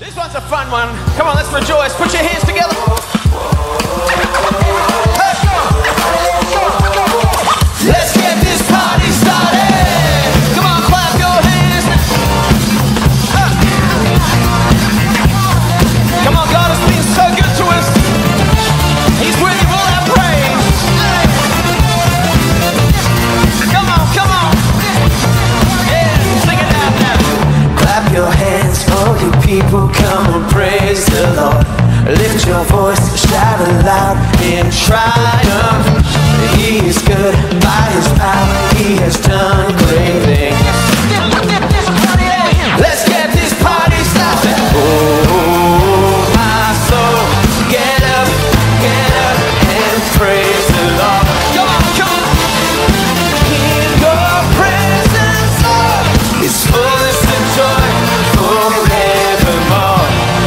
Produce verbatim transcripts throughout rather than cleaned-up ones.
This one's a fun one. Come on, let's rejoice. Put your hands together. Hey, go. Let's get this party started. Come on, clap your hands. Come on, God has been so good to us. He's worthy of all our praise. Come on, come on. Yeah, sing it out now. Clap your hands, all you people, come and praise the Lord. Lift your voice, shout aloud in triumph. He is good, by His power He has done great things. Let's get this party started. Oh, my soul, get up, get up and praise the Lord. Come on, come on. In your presence, Lord, is fullness of joy forevermore.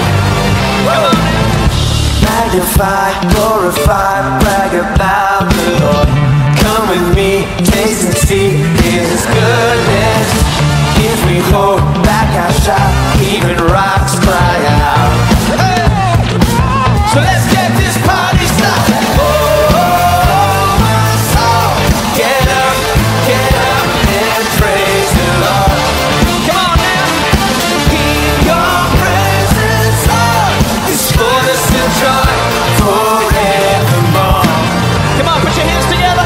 Magnify, glorify, brag about the Lord. Come with me, taste and see His goodness. If we hold back our shout, even rocks cry out. Hey! So let's get this party started. Oh, my soul, get up, get up and praise the Lord. Come on now. In your presence, Lord, is fullness of joy forevermore. Come on, put your hands together.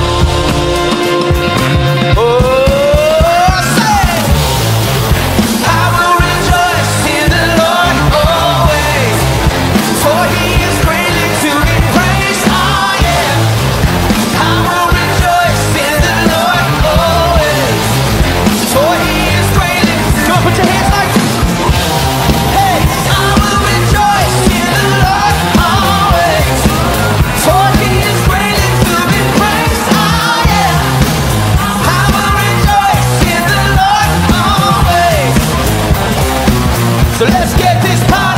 Oh, say, I will rejoice in the Lord always, for He is greatly to be praised. Oh, yeah. I will rejoice in the Lord always, for He is greatly. Come on, put your hands like this. Hey, I will rejoice in the Lord always, for He is greatly to be praised. Oh, yeah. I will rejoice in the Lord always. So let's get this party.